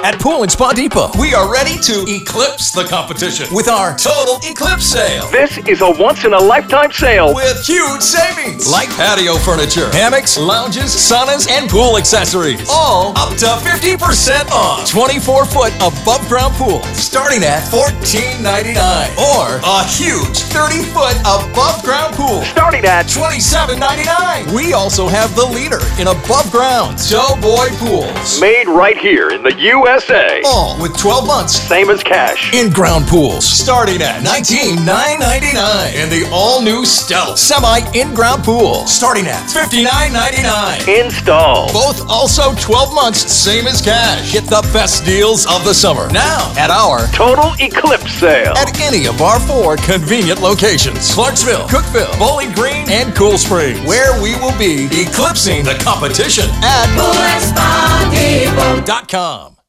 At Pool and Spa Depot, we are ready to eclipse the competition with our Total Eclipse Sale. This is a once-in-a-lifetime sale With huge savings, like patio furniture, hammocks, lounges, saunas, and pool accessories. All up to 50% off. 24-foot above-ground pool starting at $14.99. Or a huge 30-foot above-ground pool starting at $27.99. We also have the leader in above-ground Doughboy pools. made right here in the USA. All with 12 months Same as cash. in-ground pools starting at $19,999. And the all-new Stealth semi in-ground pool starting at $59.99. Install. Both also 12 months, same as cash. Get the best deals of the summer now at our Total Eclipse Sale. at any of our 4 convenient locations: Clarksville, Cookeville, Bowling Green, and Cool Springs, where we will be eclipsing the competition at PoolandSpaDepot.com. .com.